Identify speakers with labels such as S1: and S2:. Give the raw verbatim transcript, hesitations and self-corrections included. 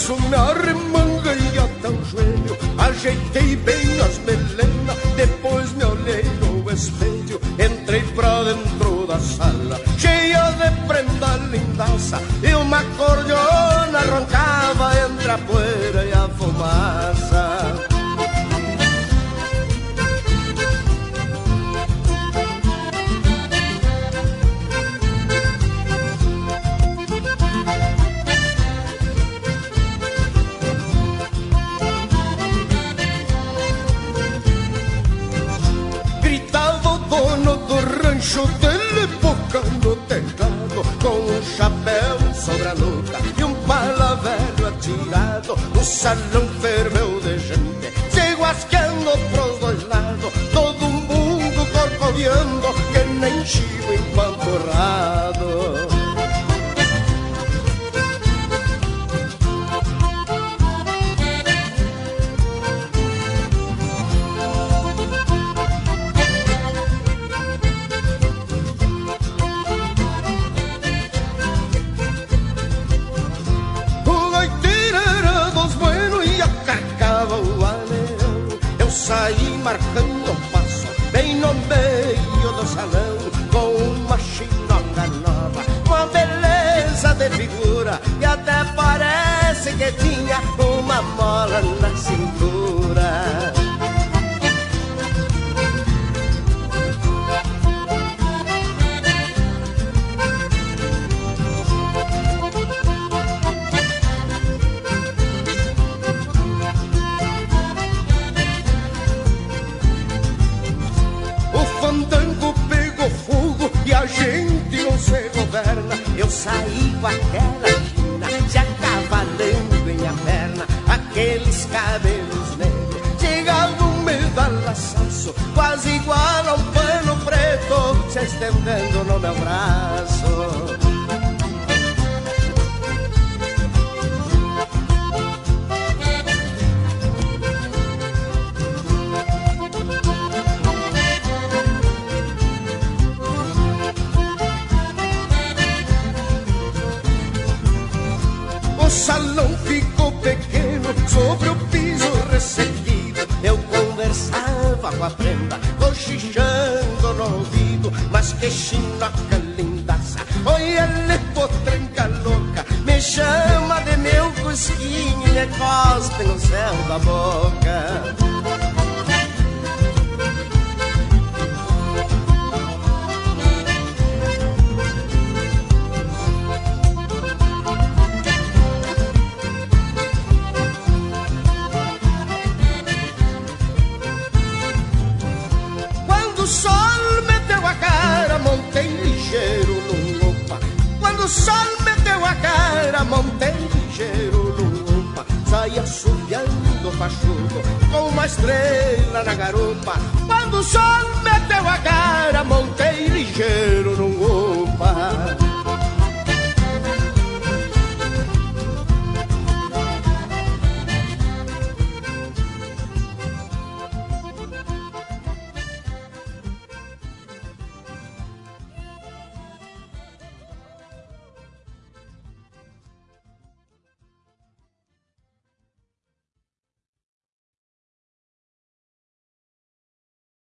S1: nisso me arremanguei até o joelho, ajeitei bem as melenas, depois me olhei no espelho, entrei pra dentro da sala, cheia de prenda lindaça, e uma cordiona roncava entre a poeira e a fumaça. Dele boca no teclado, com um chapéu sobre a nuca e um pala velho atirado. O salão ferveu de gente, se guasqueando pros dois lados, todo mundo corcoviando que nem chivo empanturrado. Saí marcando o passo, bem no meio do salão, com uma chinoca nova, uma beleza de figura, e até parece que tinha uma mola na cintura. A gente não se governa. Eu saí com aquela china, já cavalando em a perna, aqueles cabelos negros chegavam me dar laçaço, quase igual a um pano preto se estendendo no meu braço. O salão ficou pequeno, sobre o piso ressequido, eu conversava com a prenda, cochichando no ouvido, mas que chinoca lindaça, oi, ele potranca louca, me chama de meu cusquinho e me cospe no céu da boca. Montei ligeiro no opa, quando o sol meteu a cara, montei ligeiro no opa, saí assobiando o pachuco, com uma estrela na garupa, quando o sol meteu a cara, montei